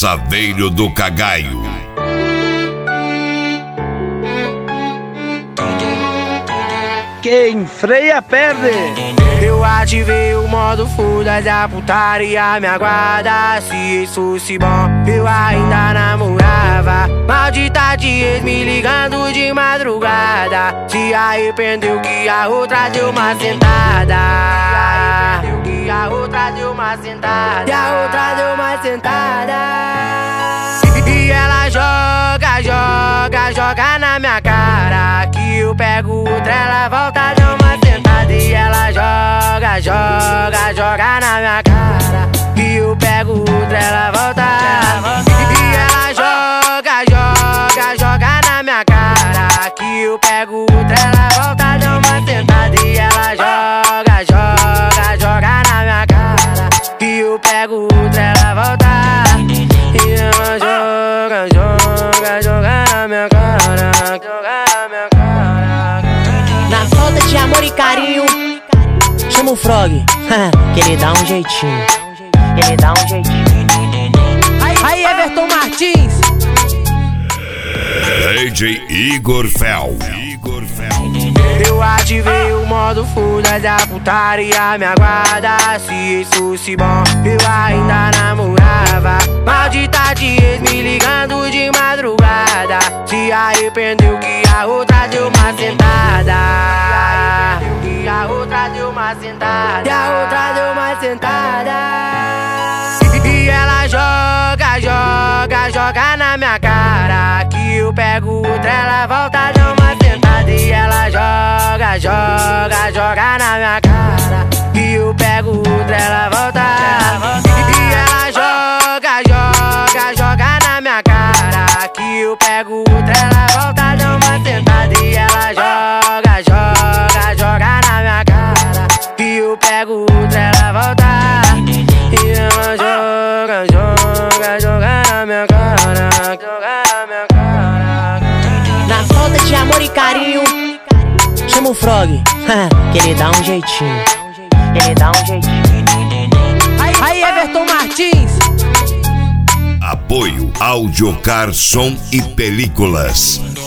Saveiro do Cagaio. Quem freia perde. Eu ativei o modo foda da putaria, me aguarda. Se isso fosse bom, eu ainda namorava. Maldita de ex me ligando de madrugada. Se arrependeu que a outra deu uma sentada. Que a outra deu uma sentada. Que a outra deu uma sentada. E ela joga, joga, joga na minha cara. Que eu pego outra, ela volta, dá uma sentada. E ela joga, joga, joga na minha cara. Que eu pego outra, ela volta. E ela joga, joga, joga na minha cara. Que eu pego outra, ela volta, dá uma sentada. E ela joga, joga, joga na minha cara. Que eu pego outra, ela volta. E ela joga, joga, joga na minha cara. Joga na minha cara. Na falta de amor e carinho, chama o Frog, que ele dá um jeitinho. Ele dá um jeitinho. Aí, Everton Martins. DJ Igor Fel. Eu ativei o modo foda da putaria, me aguarda. Se isso fosse bom, eu ainda namorava. Maldita de ex me ligando de madrugada. Se arrependeu que a outra deu uma sentada. Que a outra deu uma sentada. Que a outra deu uma sentada. E ela joga, joga, joga na minha cara. Que eu pego outra, ela volta, dá uma sentada. E ela joga, joga, joga na minha cara. Que eu pego outra, ela volta. E ela joga, joga, joga na minha cara. Que eu pego outra, ela volta, dá uma sentada. E ela joga, joga, joga na minha cara. Que eu pego outra, ela volta. E ela joga, joga, joga na minha cara. Joga na minha cara. Na falta de amor e carinho, chama o Frog, que ele dá um jeitinho. Ele dá um jeitinho. Aí, Everton Martins. Apoio Audiocar Som e Películas.